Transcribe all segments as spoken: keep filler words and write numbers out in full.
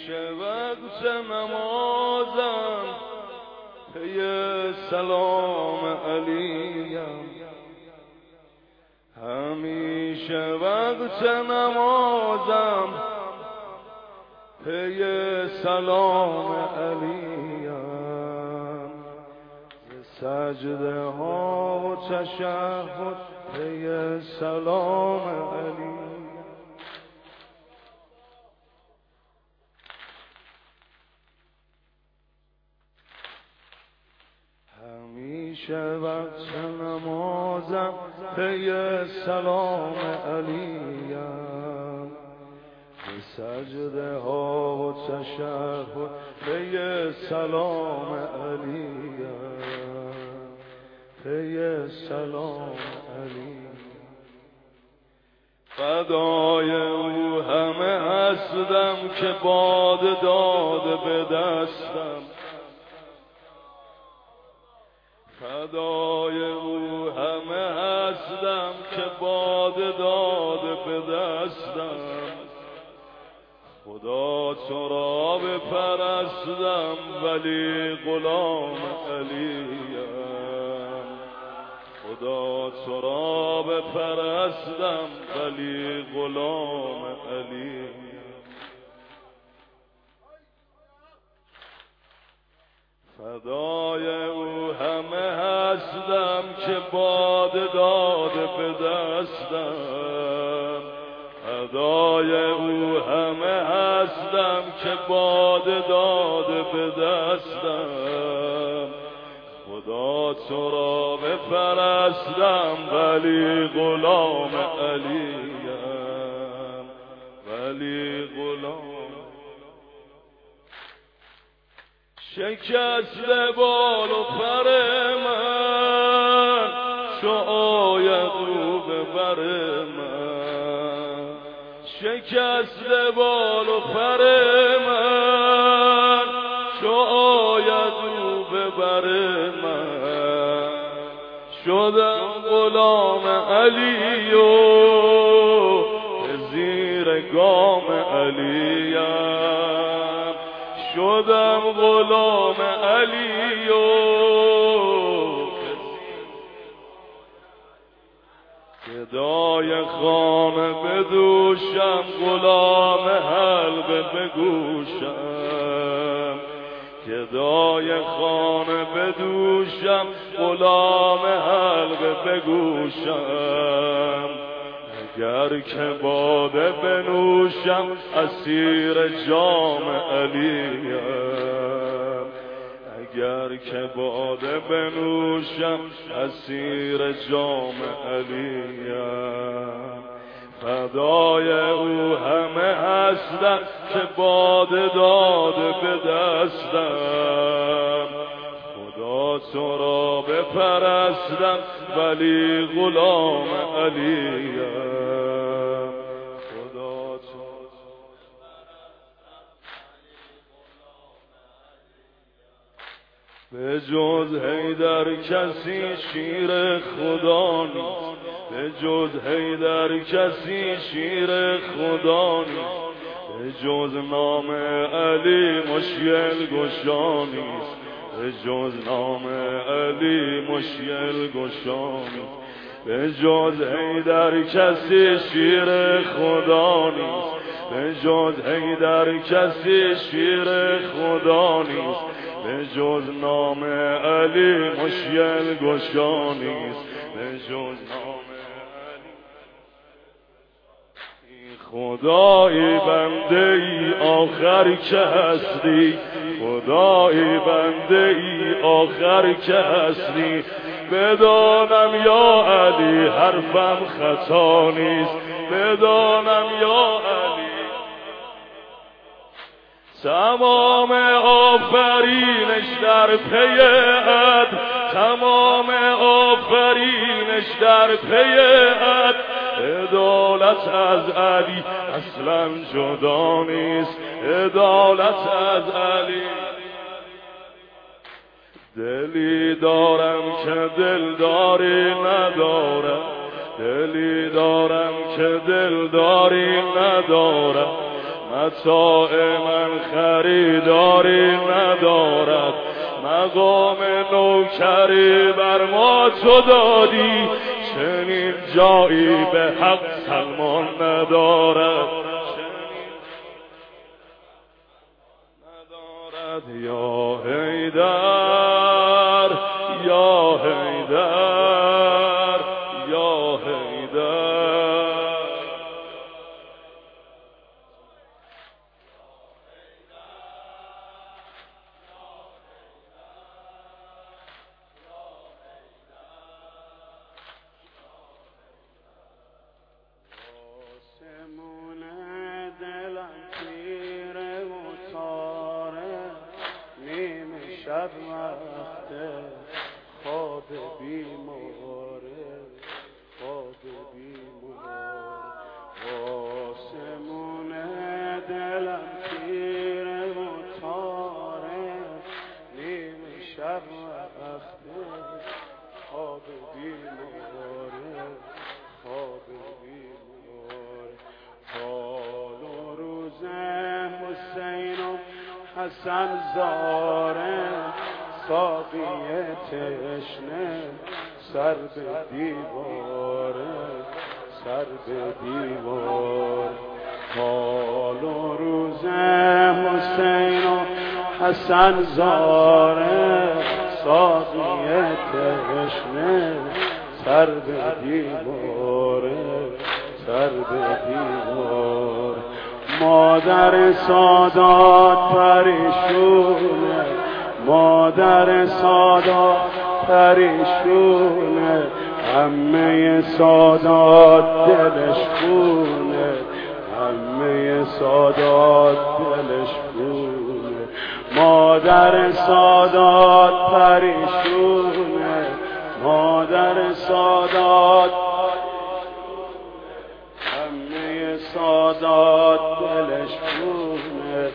همیشه وقت نمازم پی سلام علیم، همیشه وقت نمازم پی سلام علیم، سجده ها و تشهد پی سلام علیم. همیشه وقت نمازم پی سلام علیم، سجده ها و تشهد پی سلام علیم، پی سلام علیم. فدای او همه هستم که باد داده به دستم، فدای او همه هستم که باد داده به دستم. خدا تو را بپرستم ولی غلام علیم، خدا تو را بپرستم ولی غلام علیم. فدای او همه هستم که باد داده به دستم، فدای او همه هستم که باد داده به دستم. خدا تو را بپرستم ولی غلام علیم، ولی غلام. شکست بال و پر من چو آید او به بر من، شکست بال و پر من چو آید او به بر من. شدم غلام علی و زیر گام علیم، شدم غلام علی و گدای خانه بدوشم، غلام حلقه بگوشم، گدای خانه بدوشم، غلام حلقه بگوشم. اگر که باده بنوشم اسیر جام علیم، اگر که باده بنوشم اسیر جام علیم. فدای او همه هستم که باده داده به دستم. خدا تو را بپرستم ولی غلام علیم. خدا تو به جز حیدر کسی شیر خدا نیست، به جز حیدر کسی شیر خدا نیست، به جز نام علی مشکل گشا نیست، به جز نام علی مشکل گشا نیست. به جز حیدر کسی شیر خدا نیست، به جز حیدر کسی شیر خدا نیست، به جز نام علی مشکل گشا نیست، به جز نام خدایی بنده ای آخر که هستی، خدایی بنده ای آخر که هستی. بدانم یا علی حرفم خطا نیست، بدانم یا علی تمام آفرینش در پیت، تمام آفرینش در پیت. عدالت از علی اصلا جدا نیست، عدالت از علی. دلی دارم که دلداری ندارم، دلی دارم که دلداری ندارم. متاع من خریداری ندارد، مقام نوکری بر ما تو دادی، چنین جایی به حق سلمان ندارد. ندارد یا حیدر یا حیدر یا حیدر. شب وقت خواب بیماره، خواب بیماره، آسمون دلم تیره و تاره، نیمه شب وقت خواب بیماره، خواب بیماره. حال و روز حسین و حسن زاره، ساقی تشنه سر به دیواره، سر به دیوار. حال و روز حسین و حسن زاره، ساقی تشنه سر به دیواره، سر به دیوار. مادر سادات پریشونه، مادر سادات پریشونه، عمه سادات دلش خونه، عمه سادات دلش خونه. مادر سادات پریشونه، مادر سادات عمه سادات دلش خونه،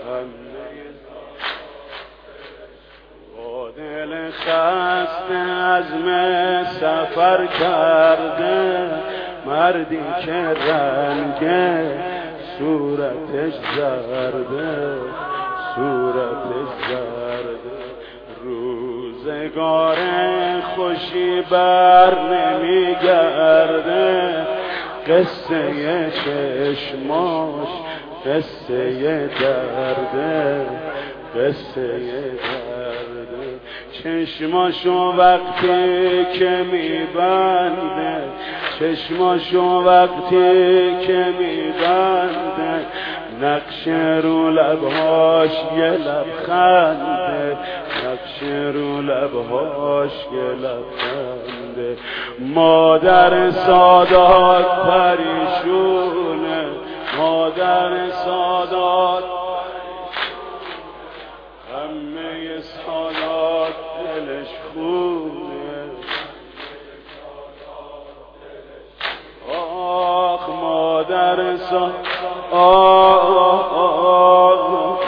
با دل خسته عزم سفر کرده، مردی که رنگ صورتش زرده، صورتش زرده. روزگار خوشی بر نمیگرده، قصه چشماش قصه درده، قصه درده. چشماشو وقتی که میبنده، چشماشو وقتی که میبنده، نقش رو لبهاش یه لبخنده، نقش رو لبهاش یه لبخنده. مادر سادات پریشونه، مادر سادات همه سادات دلش خونه. آخ مادر سادات، آه آه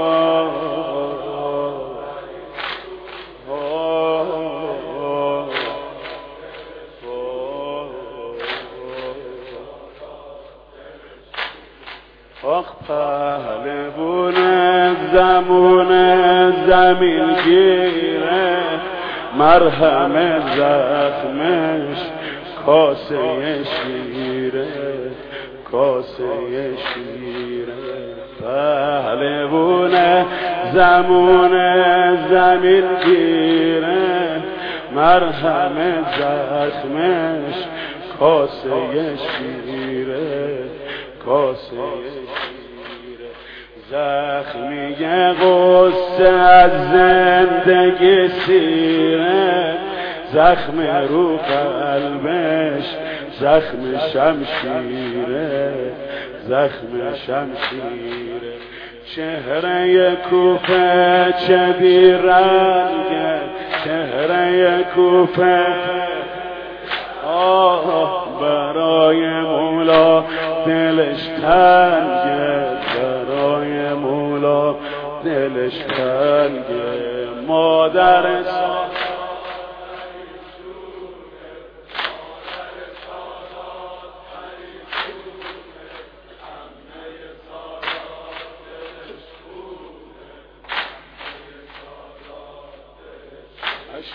آخ پهلوون زمون زمین گیره، مرهم زخمش کاسه شیره، کاسه شیره. پهلوون زمون زمین گیره، مرهم زخمش کاسه شیره، کاسه شیره. زخمی غصه از زندگی سیره، زخم رو قلبش زخم شمشیره، زخم شمشیره. چهره کوفه چه بیرنگه، چهره کوفه آه برای مولا دلش تنگه، برای مولا دلش تنگه. مادر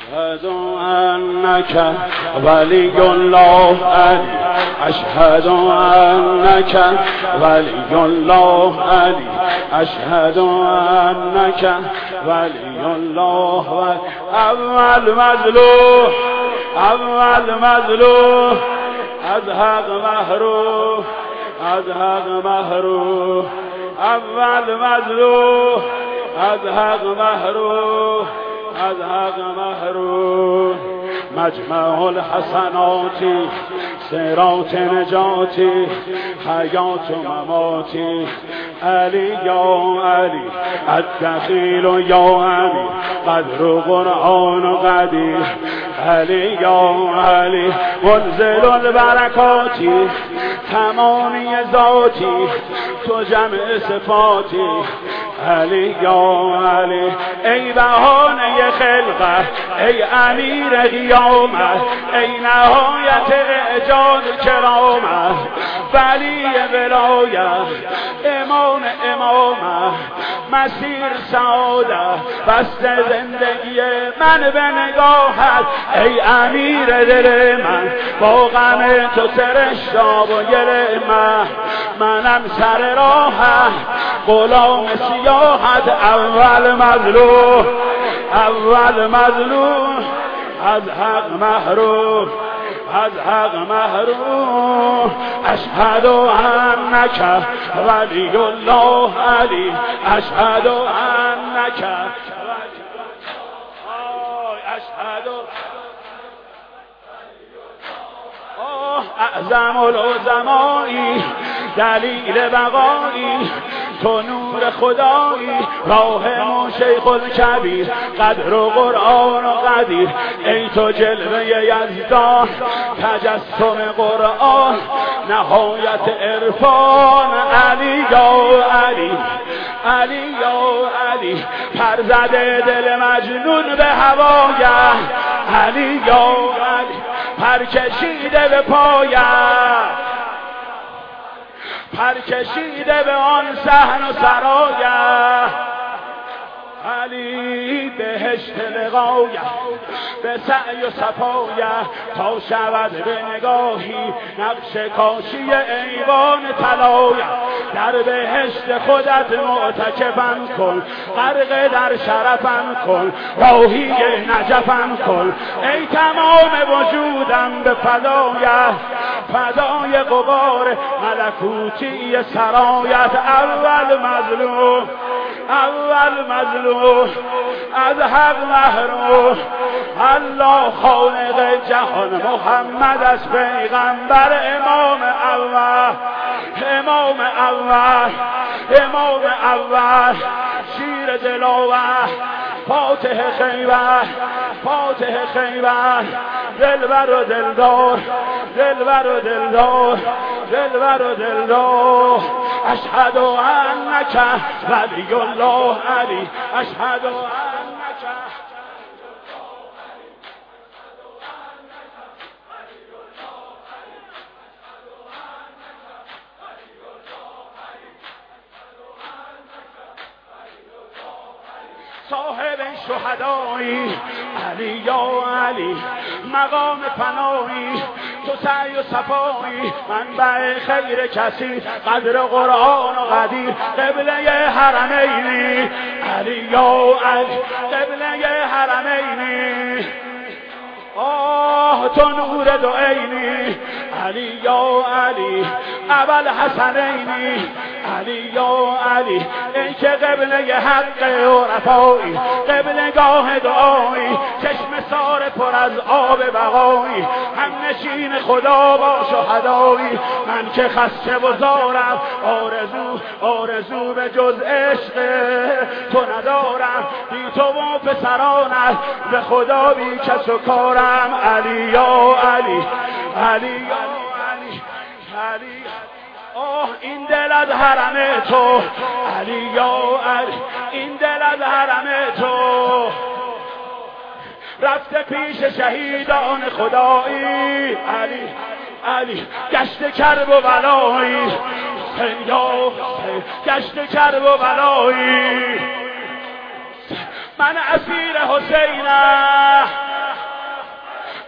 اشهد انک ولی الله علی اشهد انک ولی الله علی اشهد انک ولی الله اول مظلوم اول مظلوم از حق محروم از حق محروم اول مظلوم از حق محروم از حق محروم مجمع الحسناتی صراط نجاتی حیات و مماتی علی یا علی الدخیل یا علی قدر و قرآن و قدیر علی یا علی منزل البرکاتی تمامی ذاتی تو جمع صفاتی علی یا علی ای بهانه خلقت ای امیر قیامت ای نهایت اعجاز کرامت ولی ولایت امام امامت مسیر سعادت بست زندگی من به نگاهت ای امیر دل من با غم تو سرشتاب و گل من منم سر راحت غلام سیاحت اول مظلوم اول مظلوم از حق محروم از حق محروم اشهد انک ولی الله علی اشهد انک اشهد اعظم العظمایی دلیل بقایی تو نور خدایی راهمون شیخ الکبیر قدر و قرآن و قدیر ای تو جلوه یزدان تجسم قرآن نهایت عرفان علی یا علی علی یا علی پرزده دل مجنون به هوایم علی یا علی پر کشیده به پایم پر کشیده به آن صحن و سرایم علی بهشت لقایم به سعی و صفایم تا شود به نگاهی نقش کاشی ایوان طلایم در بهشت خودت معتکفم کن غرق در شرفم کن راهی نجفم کن ای تمام وجودم به فدایت فدای غبار ملکوتی سرایت اول مظلوم اول مظلوم از حق محروم الله خالق جهان محمد از پیغمبر امام اول امام اول امام اول شیر دلاور فاتح خیبر فاتح خیبر دلبر و دلدار دلبر و دلدار دلبر و دلدار اشهد انک ولی الله علی اشهد انک صاحب شهدایی علی یا علی مقام پناهی تو سعی و صفایی منبع خیر کسی قدر قرآن و قدیر قبله حرمینی علی یا علی قبله حرمینی آه تو نور دو عینی علی یا علی اول حسنینی علی یا علی ای که قبله حق و رفایی قبله گاه دعایی چشم سار پر از آب بقایی هم نشین خدا با شهدایی من که خسته و زارم آرزو آرزو به جز عشق تو ندارم بی تو و پسرانت به خدا بی کس و کارم علی یا علی علی یا علی علی آه این دل از حرم تو علی یا علی این دل از حرم تو رفته پیش شهیدان خدایی علی علی گشت کرب و بلایی یا گشت کرب و بلایی من اسیر حسینم